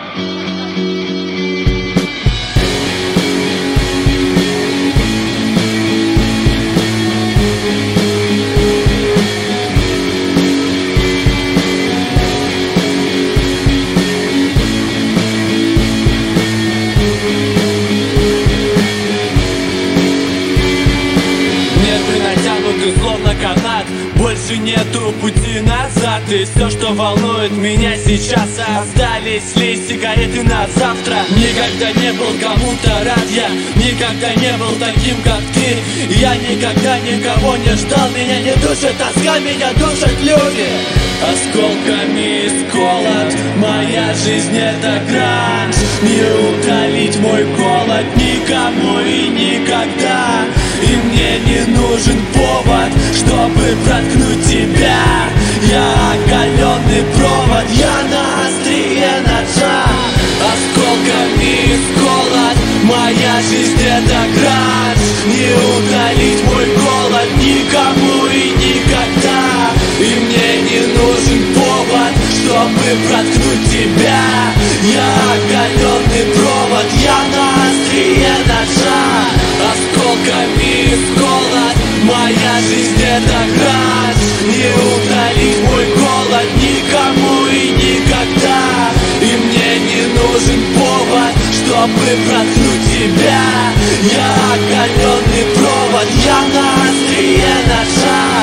Словно канат, больше нету пути назад. И все, что волнует меня сейчас, остались ли сигареты на завтра. Никогда не был кому-то рад я, никогда не был таким, как ты. Я никогда никого не ждал, меня не душит тоска, меня душат люди. Осколками исколот, моя жизнь это гранж. Не утолить мой голод никому и никогда. И мне не нужен повод, чтобы проткнуть тебя. Я оголенный провод, я на острие ножа. Осколками исколот, моя жизнь это гранж. Не утолить мой голод никому и никогда. И мне не нужен повод, чтобы проткнуть тебя. Я оголенный провод, я на острие ножа. Осколками исколот, моя жизнь это гранж. Не утолить мой голод никому и никогда. И мне не нужен повод, чтобы проткнуть тебя. Я оголенный провод, я на острие ножа.